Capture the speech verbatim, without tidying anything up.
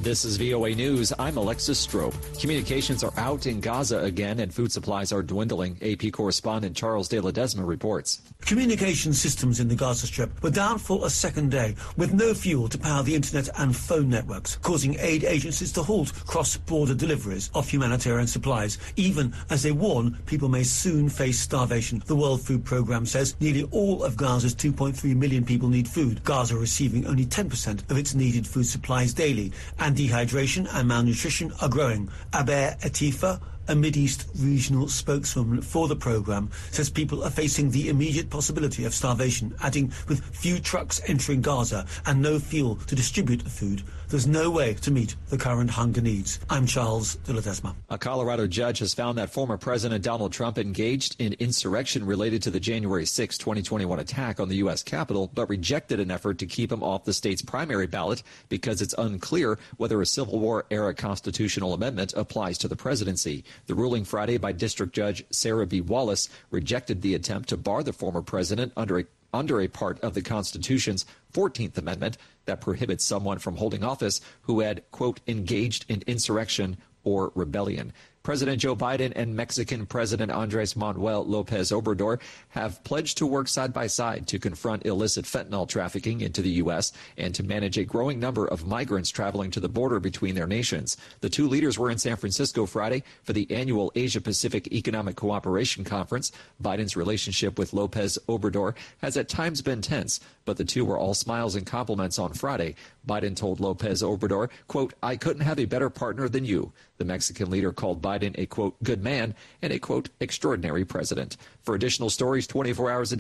This is V O A News. I'm Alexis Strope. Communications are out in Gaza again, and food supplies are dwindling. A P correspondent Charles De Ledesma reports. Communication systems in the Gaza Strip were down for a second day, with no fuel to power the internet and phone networks, causing aid agencies to halt cross-border deliveries of humanitarian supplies, even as they warn people may soon face starvation. The World Food Programme says nearly all of Gaza's two point three million people need food. Gaza receiving only ten percent of its needed food supplies daily, and dehydration and malnutrition are growing. Aber Atifa, a Mideast regional spokeswoman for the programme, says people are facing the immediate possibility of starvation, adding with few trucks entering Gaza and no fuel to distribute the food, there's no way to meet the current hunger needs. I'm Charles De Ledesma. A Colorado judge has found that former President Donald Trump engaged in insurrection related to the January sixth, twenty twenty-one attack on the U S Capitol, but rejected an effort to keep him off the state's primary ballot because it's unclear whether a Civil War-era constitutional amendment applies to the presidency. The ruling Friday by District Judge Sarah B. Wallace rejected the attempt to bar the former president under a under a part of the Constitution's fourteenth Amendment that prohibits someone from holding office who had, quote, engaged in insurrection or rebellion. President Joe Biden and Mexican President Andres Manuel Lopez Obrador have pledged to work side by side to confront illicit fentanyl trafficking into the U S and to manage a growing number of migrants traveling to the border between their nations. The two leaders were in San Francisco Friday for the annual Asia-Pacific Economic Cooperation Conference. Biden's relationship with Lopez Obrador has at times been tense, but the two were all smiles and compliments on Friday. Biden told Lopez Obrador, quote, I couldn't have a better partner than you. The Mexican leader called Biden a, quote, good man and a, quote, extraordinary president. For additional stories twenty-four hours a day,